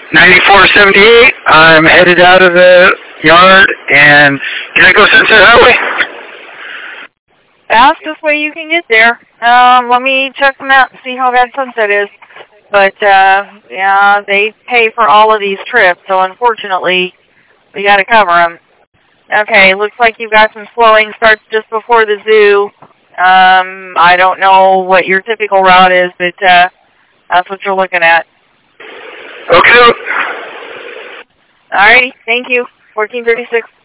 9478. I'm headed out of the yard, and can I go Sunset Highway? Fastest way you can get there. Let me check the map and see how bad Sunset is. But, yeah, they pay for all of these trips, so unfortunately, we got to cover them. Okay, looks like you've got some slowing. Starts just before the zoo. I don't know what your typical route is, but that's what you're looking at. Okay. All righty, thank you. 1436.